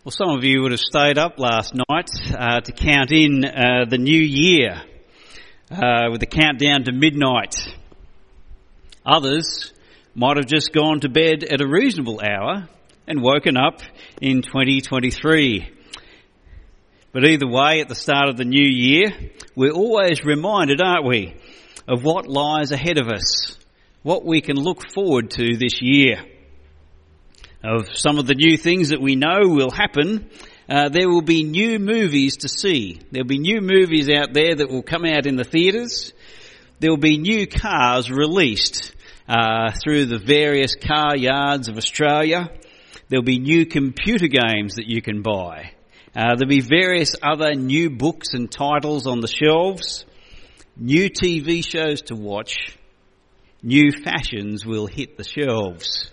Well, some of you would have stayed up last night to count in the new year with the countdown to midnight. Others might have just gone to bed at a reasonable hour and woken up in 2023. But either way, at the start of the new year, we're always reminded, aren't we, of what lies ahead of us, what we can look forward to this year. Of some of the new things that we know will happen, there will be new movies to see. There'll be new movies out there that will come out in the theatres. There'll be new cars released through the various car yards of Australia. There'll be new computer games that you can buy. There'll be various other new books and titles on the shelves. New TV shows to watch. New fashions will hit the shelves.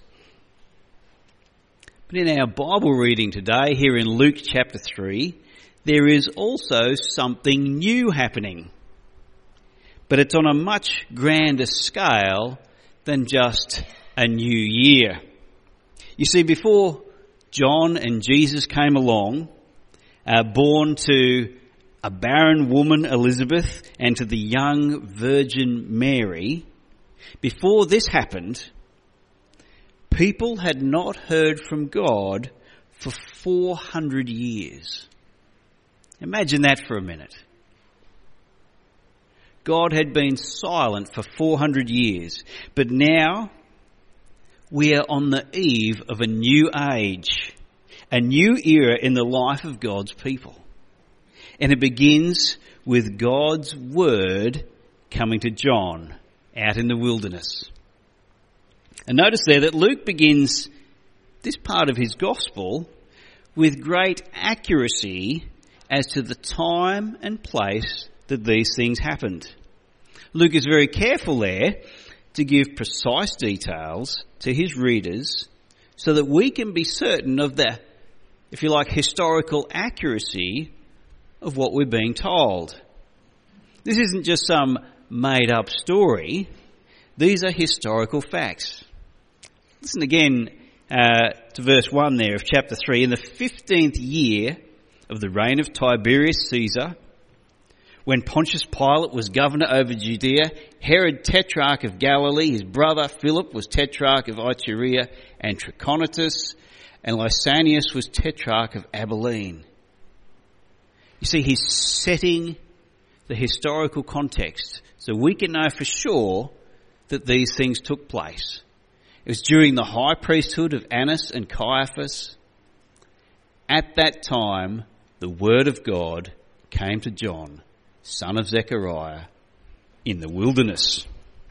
But in our Bible reading today, here in Luke chapter 3, there is also something new happening. But it's on a much grander scale than just a new year. You see, before John and Jesus came along, born to a barren woman, Elizabeth, and to the young virgin Mary, before this happened, people had not heard from God for 400 years. Imagine that for a minute. God had been silent for 400 years, but now we are on the eve of a new age, a new era in the life of God's people. And it begins with God's word coming to John out in the wilderness. And notice there that Luke begins this part of his gospel with great accuracy as to the time and place that these things happened. Luke is very careful there to give precise details to his readers so that we can be certain of the, if you like, historical accuracy of what we're being told. This isn't just some made-up story. These are historical facts. Listen again to verse 1 there of chapter 3. In the 15th year of the reign of Tiberius Caesar, when Pontius Pilate was governor over Judea, Herod tetrarch of Galilee, his brother Philip was tetrarch of Iturea and Trachonitis, and Lysanias was tetrarch of Abilene. You see, he's setting the historical context so we can know for sure that these things took place. It was during the high priesthood of Annas and Caiaphas. At that time, the word of God came to John, son of Zechariah, in the wilderness.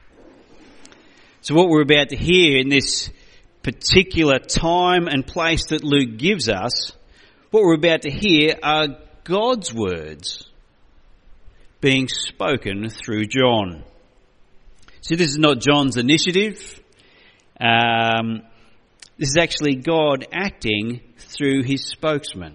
So what we're about to hear in this particular time and place that Luke gives us, what we're about to hear are God's words being spoken through John. See, this is not John's initiative. This is actually God acting through his spokesman.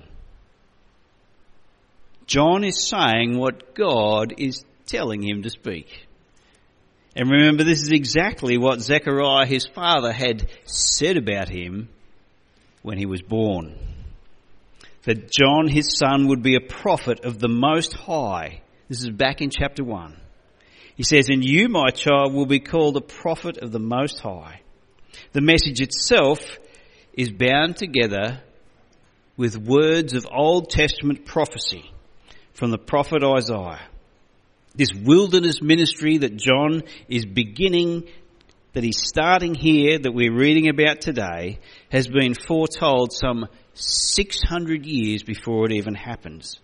John is saying what God is telling him to speak. And remember, this is exactly what Zechariah, his father, had said about him when he was born. That John, his son, would be a prophet of the Most High. This is back in chapter 1. He says, "And you, my child, will be called a prophet of the Most High." The message itself is bound together with words of Old Testament prophecy from the prophet Isaiah. This wilderness ministry that John is beginning, that he's starting here, that we're reading about today, has been foretold some 600 years before it even happens.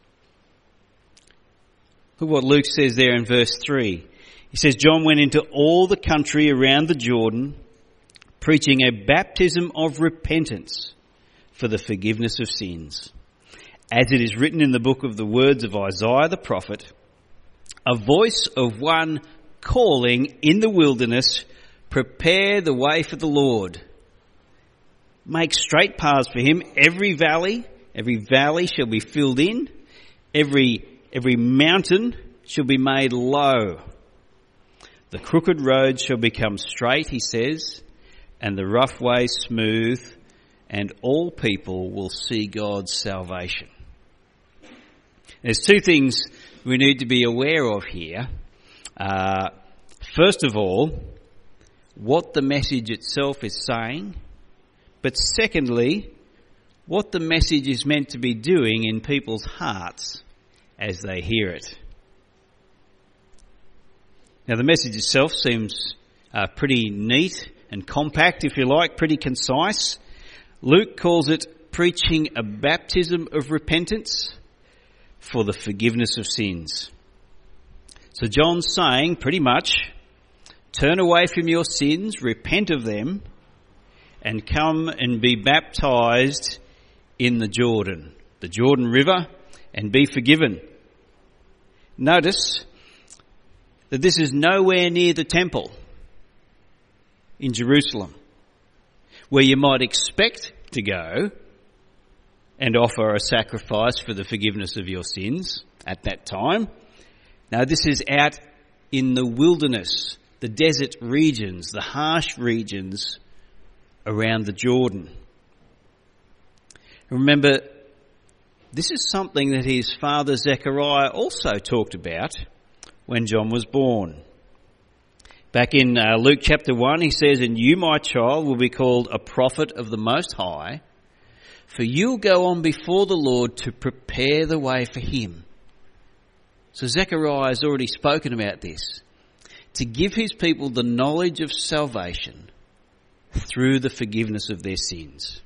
Look what Luke says there in verse 3. He says, "John went into all the country around the Jordan, preaching a baptism of repentance for the forgiveness of sins. As it is written in the book of the words of Isaiah the prophet, a voice of one calling in the wilderness, prepare the way for the Lord. Make straight paths for him. Every valley shall be filled in. Every mountain shall be made low. The crooked road shall become straight," he says, "and the rough way smooth, and all people will see God's salvation. There's two things we need to be aware of here. First of all, what the message itself is saying, but secondly, what the message is meant to be doing in people's hearts as they hear it. Now, the message itself seems pretty neat and compact, if you like, pretty concise. Luke calls it preaching a baptism of repentance for the forgiveness of sins. So John's saying pretty much, turn away from your sins, repent of them, and come and be baptised in the Jordan River, and be forgiven. Notice that this is nowhere near the temple in Jerusalem, where you might expect to go and offer a sacrifice for the forgiveness of your sins at that time. Now, this is out in the wilderness, the desert regions, the harsh regions around the Jordan. Remember, this is something that his father Zechariah also talked about when John was born. Back in Luke chapter 1, he says, "And you, my child, will be called a prophet of the Most High, for you'll go on before the Lord to prepare the way for him." So Zechariah has already spoken about this, to give his people the knowledge of salvation through the forgiveness of their sins.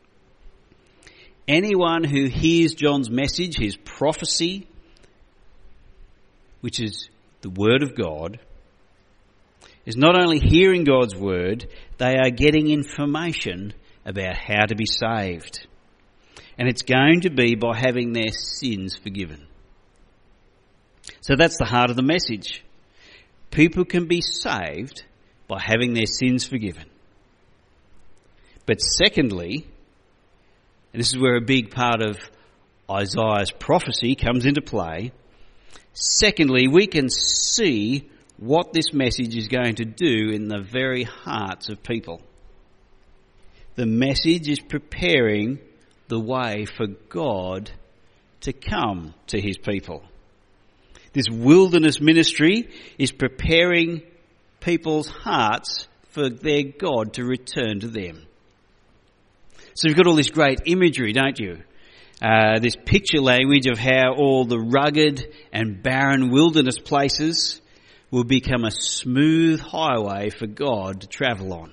Anyone who hears John's message, his prophecy, which is the word of God, is not only hearing God's word, they are getting information about how to be saved. And it's going to be by having their sins forgiven. So that's the heart of the message. People can be saved by having their sins forgiven. But secondly, and this is where a big part of Isaiah's prophecy comes into play, secondly, we can see what this message is going to do in the very hearts of people. The message is preparing the way for God to come to his people. This wilderness ministry is preparing people's hearts for their God to return to them. So you've got all this great imagery, don't you? This picture language of how all the rugged and barren wilderness places will become a smooth highway for God to travel on.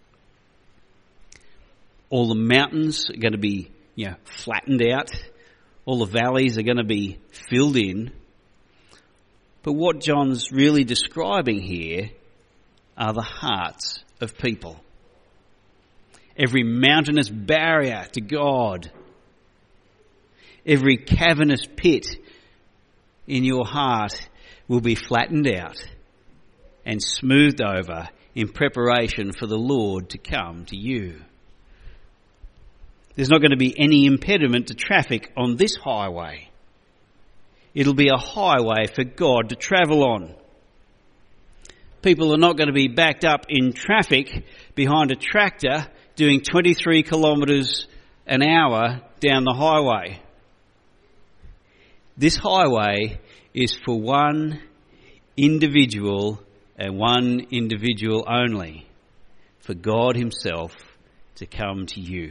All the mountains are going to be, flattened out. All the valleys are going to be filled in. But what John's really describing here are the hearts of people. Every mountainous barrier to God, every cavernous pit in your heart will be flattened out and smoothed over in preparation for the Lord to come to you. There's not going to be any impediment to traffic on this highway. It'll be a highway for God to travel on. People are not going to be backed up in traffic behind a tractor doing 23 kilometres an hour down the highway. This highway is for one individual and one individual only, for God himself to come to you.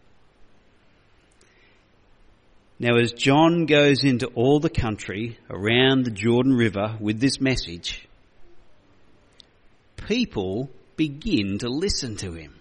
Now, as John goes into all the country around the Jordan River with this message, people begin to listen to him.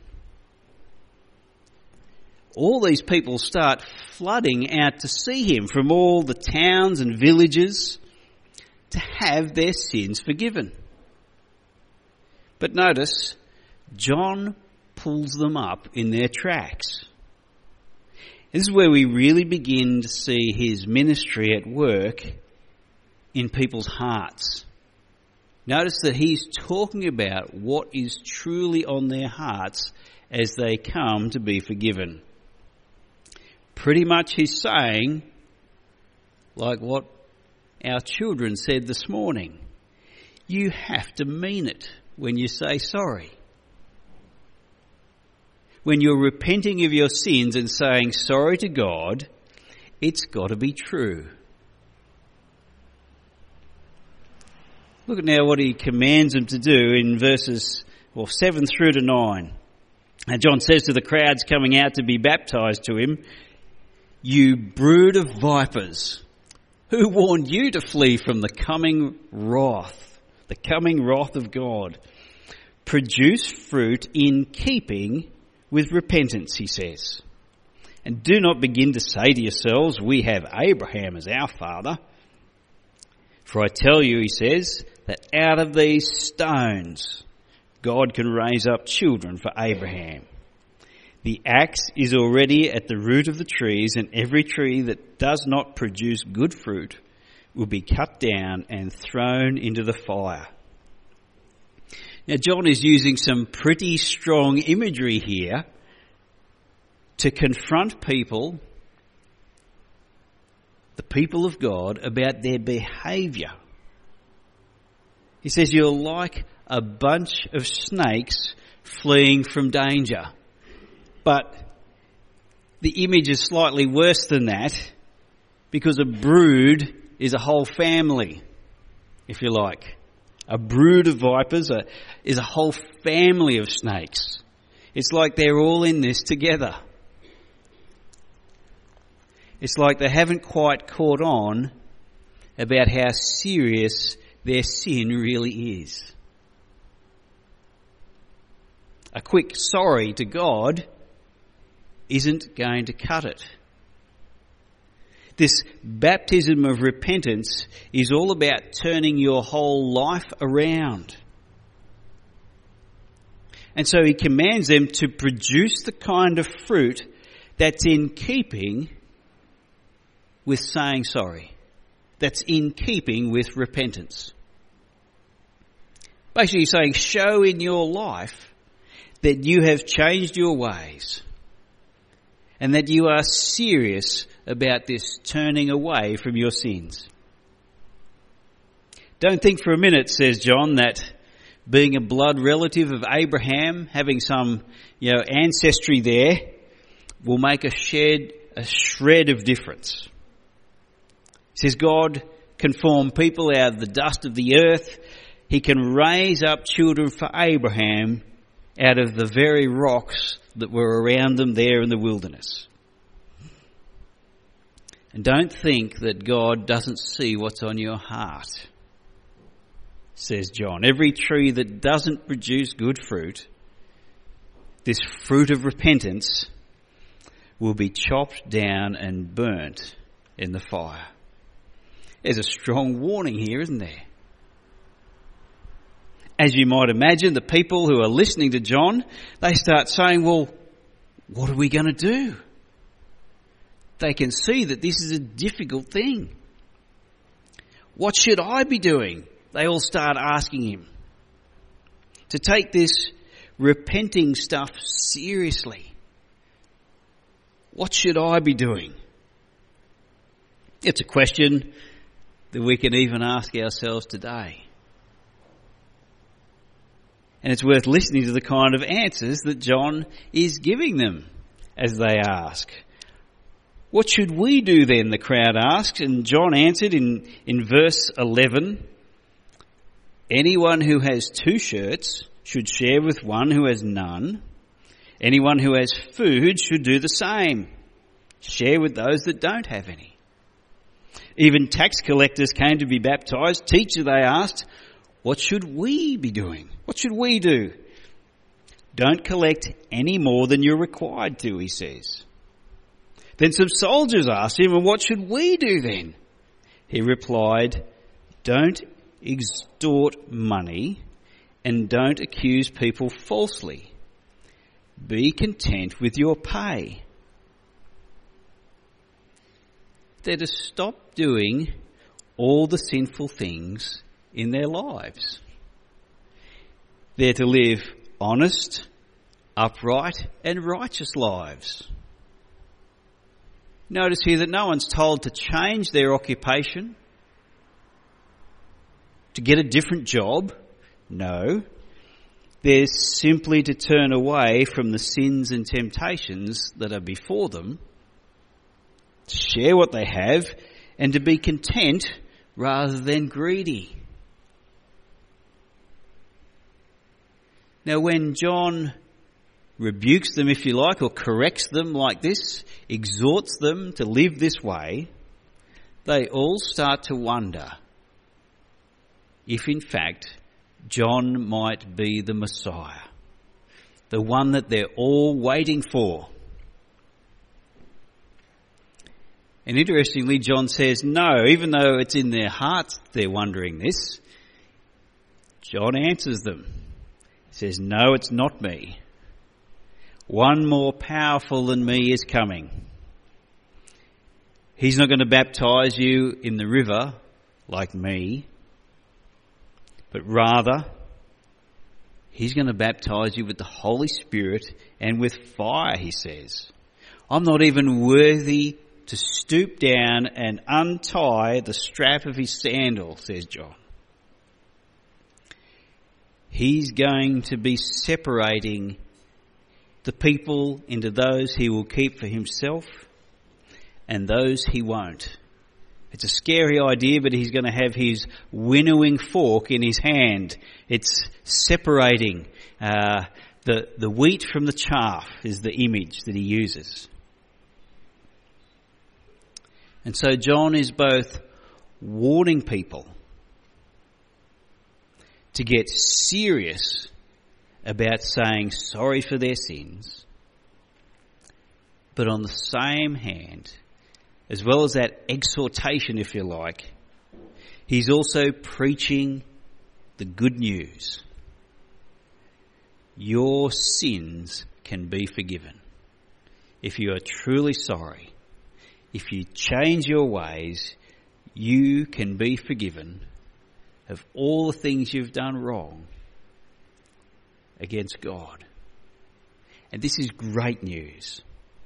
All these people start flooding out to see him from all the towns and villages to have their sins forgiven. But notice, John pulls them up in their tracks. This is where we really begin to see his ministry at work in people's hearts. Notice that he's talking about what is truly on their hearts as they come to be forgiven. Pretty much he's saying, like what our children said this morning, you have to mean it when you say sorry. when you're repenting of your sins and saying sorry to God, it's got to be true. Look at now what he commands them to do in verses 7 through to 9. And John says to the crowds coming out to be baptised to him, "You brood of vipers, who warned you to flee from the coming wrath of God? Produce fruit in keeping with repentance," he says. "And do not begin to say to yourselves, 'We have Abraham as our father.' For I tell you," he says, "that out of these stones God can raise up children for Abraham. The axe is already at the root of the trees, and every tree that does not produce good fruit will be cut down and thrown into the fire." Now, John is using some pretty strong imagery here to confront people, the people of God, about their behaviour. He says, "You're like a bunch of snakes fleeing from danger." But the image is slightly worse than that, because a brood is a whole family, if you like. A brood of vipers is a whole family of snakes. It's like they're all in this together. It's like they haven't quite caught on about how serious their sin really is. A quick sorry to God isn't going to cut it. This baptism of repentance is all about turning your whole life around. And so he commands them to produce the kind of fruit that's in keeping with saying sorry, that's in keeping with repentance. Basically saying, show in your life that you have changed your ways and that you are serious about this turning away from your sins. Don't think for a minute, says John, that being a blood relative of Abraham, having some ancestry there, will make a shred of difference. He says God can form people out of the dust of the earth. He can raise up children for Abraham out of the very rocks that were around them there in the wilderness. And don't think that God doesn't see what's on your heart, says John. Every tree that doesn't produce good fruit, this fruit of repentance, will be chopped down and burnt in the fire. There's a strong warning here, isn't there? As you might imagine, the people who are listening to John, they start saying, well, what are we going to do? They can see that this is a difficult thing. What should I be doing? They all start asking him to take this repenting stuff seriously. What should I be doing? It's a question that we can even ask ourselves today. And it's worth listening to the kind of answers that John is giving them as they ask. What should we do then, the crowd asked, and John answered in verse 11, anyone who has 2 shirts should share with one who has none. Anyone who has food should do the same. Share with those that don't have any. Even tax collectors came to be baptised. Teacher, they asked, what should we be doing? What should we do? Don't collect any more than you're required to, he says. Then some soldiers asked him, and what should we do then? He replied, don't extort money and don't accuse people falsely. Be content with your pay. They're to stop doing all the sinful things in their lives. They're to live honest, upright and righteous lives. Notice here that no one's told to change their occupation, to get a different job. No. They're simply to turn away from the sins and temptations that are before them, to share what they have, and to be content rather than greedy. Now, when John rebukes them, if you like, or corrects them like this, exhorts them to live this way, they all start to wonder if in fact John might be the Messiah, the one that they're all waiting for. And interestingly, John says no, even though it's in their hearts they're wondering this. John answers them. He says, no, it's not me. One more powerful than me is coming. He's not going to baptize you in the river like me, but rather he's going to baptize you with the Holy Spirit and with fire, he says. I'm not even worthy to stoop down and untie the strap of his sandal, says John. He's going to be separating the people into those he will keep for himself and those he won't. It's a scary idea, but he's going to have his winnowing fork in his hand. It's separating the wheat from the chaff is the image that he uses. And so John is both warning people to get serious about saying sorry for their sins, but on the same hand, as well as that exhortation, if you like, he's also preaching the good news. Your sins can be forgiven. If you are truly sorry, if you change your ways, you can be forgiven of all the things you've done wrong against God. And this is great news.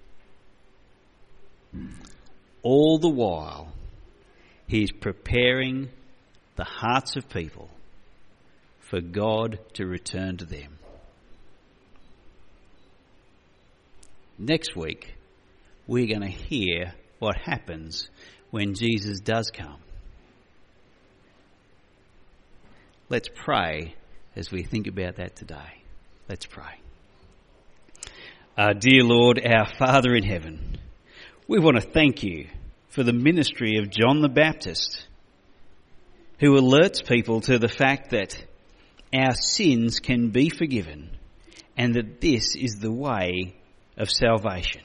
All the while, he is preparing the hearts of people for God to return to them. Next week, we're going to hear what happens when Jesus does come. Let's pray as we think about that today. Let's pray. Dear Lord, our Father in heaven, we want to thank you for the ministry of John the Baptist, who alerts people to the fact that our sins can be forgiven and that this is the way of salvation.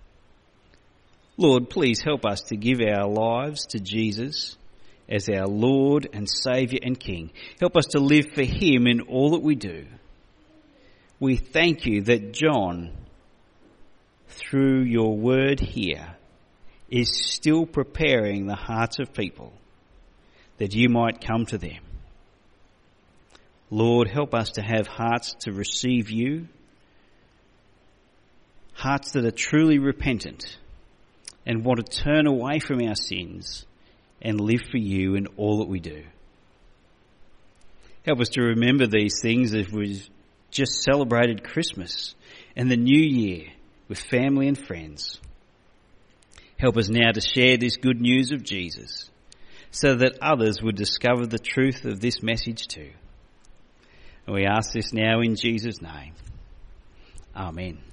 Lord, please help us to give our lives to Jesus as our Lord and Saviour and King. Help us to live for him in all that we do. We thank you that John, through your word here, is still preparing the hearts of people that you might come to them. Lord, help us to have hearts to receive you, hearts that are truly repentant and want to turn away from our sins and live for you in all that we do. Help us to remember these things as we've just celebrated Christmas and the New Year with family and friends. Help us now to share this good news of Jesus so that others would discover the truth of this message too. And we ask this now in Jesus' name. Amen.